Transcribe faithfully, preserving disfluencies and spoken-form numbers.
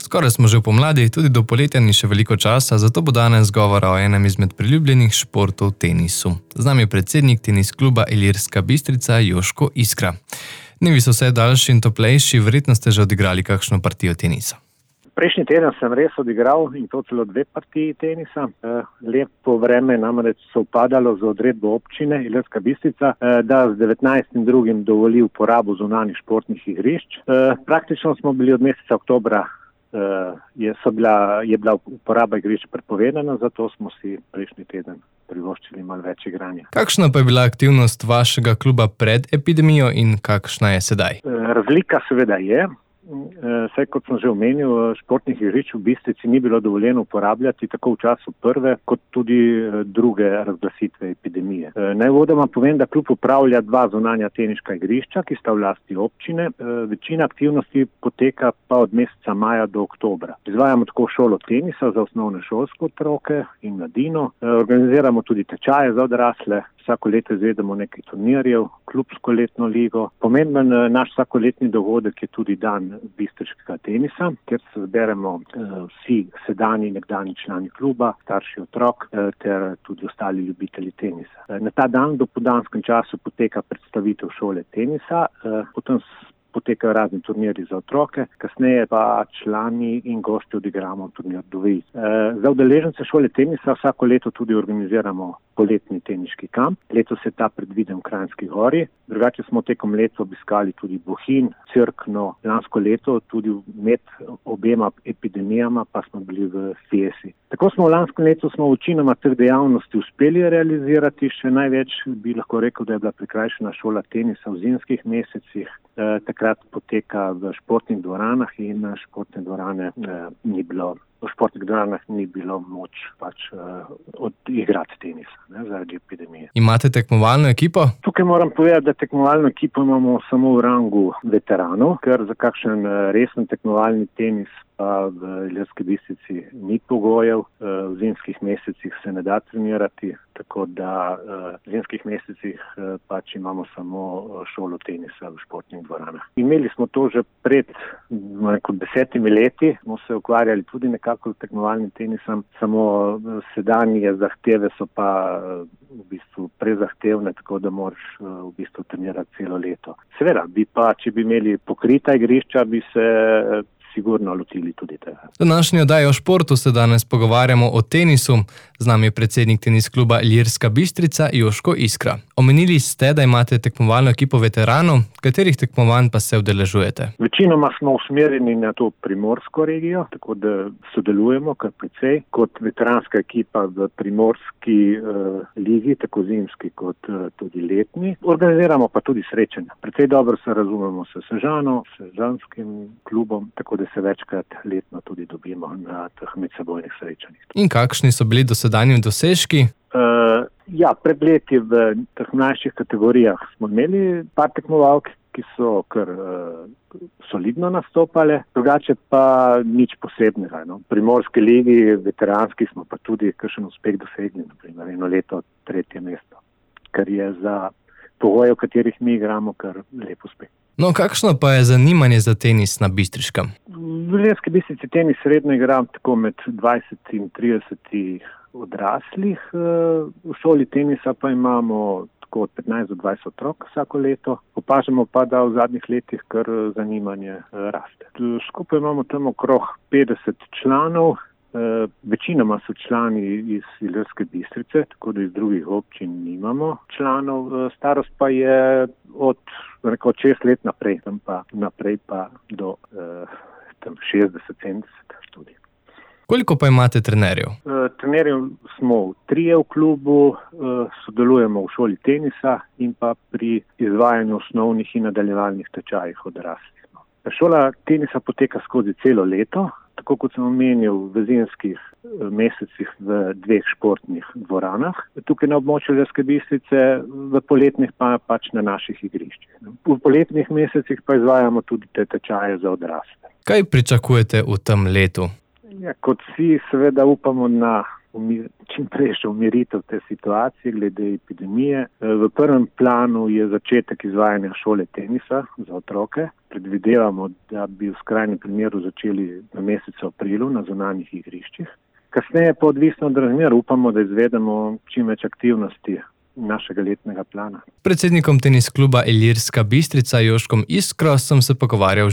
Skoraj smo že v pomladi, tudi do poletja ni še veliko časa, zato bo danes govora o enem izmed priljubljenih športov tenisu. Z nami je predsednik tenis kluba Ilirska Bistrica Joško Iskra. Dnevi so vse daljši in toplejši, verjetno ste že odigrali kakšno partijo tenisa. Prejšnji teden sem res odigral in to celo dve partiji tenisa. Lepo vreme namreč sovpadalo z odredbo občine Ilirska Bistrica, da z devetnajstim drugim dovoli uporabo zunanjih športnih igrišč. Praktično smo bili od meseca oktobra, je, so bila, je bila uporaba igrišč prepovedana, zato smo si prejšnji teden privoščili malo več igranja. Kakšna pa je bila aktivnost vašega kluba pred epidemijo in kakšna je sedaj? Razlika seveda je. Vse, kot sem že omenil, športnih igrišč v Bistrici ni bilo dovoljeno uporabljati tako v času prve, kot tudi druge razglasitve epidemije. Naj uvodoma povem, da klub upravlja dva zunanja teniška igrišča, ki sta v lasti občine. Večina aktivnosti poteka pa od meseca maja do oktobra. Izvajamo tako šolo tenisa za osnovne šolske otroke in mladino. Organiziramo tudi tečaje za odrasle. Vsako leto izvedemo nekaj turnirjev, klubsko letno ligo. Pomemben naš vsakoletni dogodek je tudi dan bistriškega tenisa, kjer se zberemo eh, vsi sedanji nekdanji člani kluba, starši otrok eh, ter tudi ostali ljubitelji tenisa. Eh, na ta dan v dopoldanskem času poteka predstavitev šole tenisa, eh, potem potekajo razni turnirji za otroke, kasneje pa člani in gosti odigramo turnir dvojic. E, za udeležence šole tenisa vsako leto tudi organiziramo poletni teniški kamp. Letos je ta predviden v Kranjski Gori. Drugače smo tekom leta obiskali tudi Bohinj, Cerkno, lansko leto tudi med obema epidemijama pa smo bili v Fiesi. Tako smo v lanskem letu smo večinoma teh dejavnosti uspeli realizirati, še največ bi lahko rekel, da je bila prikrajšana šola tenisa v zimskih mesecih. E, takrat poteka v športnih dvoranah in športne dvorane e, ni bilo. V športnih dvoranah ni bilo moč pač uh, odigrati tenisa, ne, zaradi epidemije. Imate tekmovalno ekipo? Tukaj moram povedati, da tekmovalno ekipo imamo samo v rangu veteranov, ker za kakšen uh, resen tekmovalni tenis pa v Ilirski Bistrici ni pogojev. Uh, v zimskih mesecih se ne da trenirati, tako da uh, v zimskih mesecih uh, pač imamo samo šolo tenisa v športnih dvoranah. Imeli smo to že pred nekaj desetimi leti, smo se ukvarjali tudi nekaj kako tekmovalnim tenisom, samo sedanje zahteve so pa v bistvu prezahtevne, tako da moraš v bistvu trenirati celo leto. Seveda, bi pa, če bi imeli pokrita igrišča, bi se sigurno lotili tudi tega. V današnji oddaji o športu se danes pogovarjamo o tenisu. Z nami je predsednik tenis kluba Ilirska Bistrica Joško Iskra. Omenili ste, da imate tekmovalno ekipo veteranov, katerih tekmovanj pa se udeležujete? Večinoma smo usmerjeni na to primorsko regijo, tako da sodelujemo kar precej. Kot veteranska ekipa v primorski uh, ligi, tako zimski kot uh, tudi letni. Organiziramo pa tudi srečanja. Precej dobro se razumemo s Sežano, s sežanskim klubom, tako da se večkrat letno tudi dobimo na teh medsebojnih srečanjih. In kakšni so bili dosedanji dosežki? Uh, ja, pred leti v teh mlajših kategorijah smo imeli par tekmovalk, ki so kar uh, solidno nastopale, drugače pa nič posebnega. No. V primorski ligi, veteranski smo pa tudi kakšen uspeh dosegli, naprimer eno leto tretje mesto, kar je za pogoje, v katerih mi igramo, kar lep uspeh. No, kakšno pa je zanimanje za tenis na Bistriškem? V Ilirski Bistrici tenis srednjo igram tako med dvajset in trideset odraslih. V šoli tenisa pa imamo tako od petnajst do dvajset otrok vsako leto. Opažamo pa, da v zadnjih letih kar zanimanje raste. Skupaj imamo tam okrog petdeset članov. Večinoma so člani iz Ilirske Bistrice, tako da iz drugih občin nimamo članov. Starost pa je od, rekel, šest let naprej, tam pa naprej pa do tam šestdeset sedemdeset tudi. Koliko pa imate trenerjev? Trenerjev smo trije v klubu, sodelujemo v šoli tenisa in pa pri izvajanju osnovnih in nadaljevalnih tečajih odraslih. Šola tenisa poteka skozi celo leto. Tako kot sem omenil, v zimskih mesecih v dveh športnih dvoranah. Tukaj na območju Ilirske Bistrice, v poletnih pa pač na naših igriščih. V poletnih mesecih pa izvajamo tudi te tečaje za odrasle. Kaj pričakujete v tem letu? Ja, kot vsi seveda upamo na čim prejšnjo umiritev te situacije glede epidemije. V prvem planu je začetek izvajanja šole tenisa za otroke. Predvidevamo, da bi v skrajnem primeru začeli v mesecu aprilu na zunanjih igriščih. Kasneje pa odvisno od razmer upamo, da izvedemo čim več aktivnosti našega letnega plana. Predsednikom tenis kluba Ilirska Bistrica Joškom Iskro sem se pogovarjal